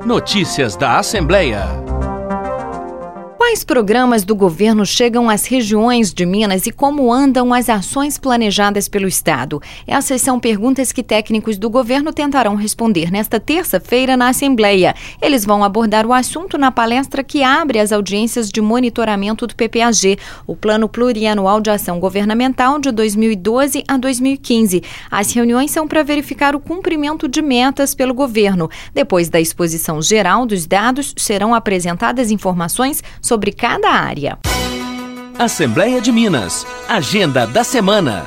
Notícias da Assembleia. Quais programas do governo chegam às regiões de Minas e como andam as ações planejadas pelo Estado? Essas são perguntas que técnicos do governo tentarão responder nesta terça-feira na Assembleia. Eles vão abordar o assunto na palestra que abre as audiências de monitoramento do PPAG, o Plano Plurianual de Ação Governamental de 2012 a 2015. As reuniões são para verificar o cumprimento de metas pelo governo. Depois da exposição geral dos dados, serão apresentadas informações sobre cada área. Assembleia de Minas. Agenda da semana.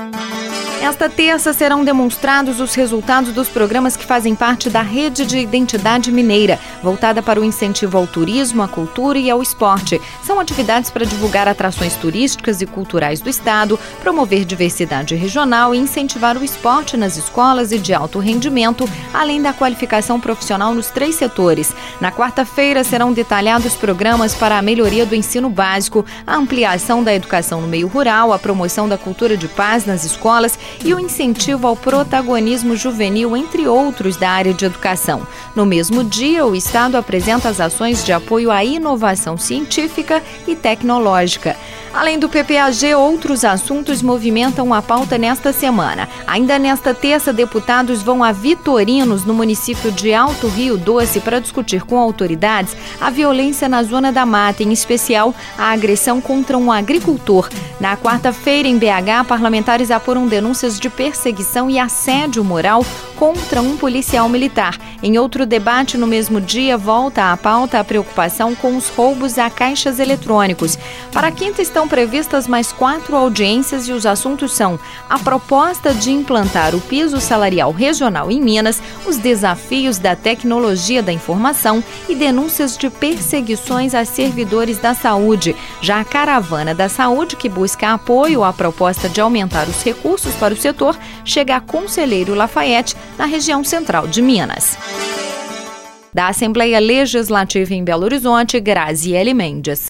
Esta terça serão demonstrados os resultados dos programas que fazem parte da Rede de Identidade Mineira, voltada para o incentivo ao turismo, à cultura e ao esporte. São atividades para divulgar atrações turísticas e culturais do Estado, promover diversidade regional e incentivar o esporte nas escolas e de alto rendimento, além da qualificação profissional nos 3 setores. Na quarta-feira serão detalhados programas para a melhoria do ensino básico, a ampliação da educação no meio rural, a promoção da cultura de paz nas escolas e o incentivo ao protagonismo juvenil, entre outros, da área de educação. No mesmo dia, o Estado apresenta as ações de apoio à inovação científica e tecnológica. Além do PPAG, outros assuntos movimentam a pauta nesta semana. Ainda nesta terça, deputados vão a Vitorinos, no município de Alto Rio Doce, para discutir com autoridades a violência na Zona da Mata, em especial a agressão contra um agricultor. Na quarta-feira, em BH, parlamentares apuram denúncias de perseguição e assédio moral contra um policial militar. Em outro debate, no mesmo dia, volta à pauta a preocupação com os roubos a caixas eletrônicos. Para a quinta estão previstas mais 4 audiências e os assuntos são a proposta de implantar o piso salarial regional em Minas, os desafios da tecnologia da informação e denúncias de perseguições a servidores da saúde. Já a Caravana da Saúde, que busca apoio à proposta de aumentar os recursos para o setor, chega a Conselheiro Lafayette, na região central de Minas. Da Assembleia Legislativa em Belo Horizonte, Graziele Mendes.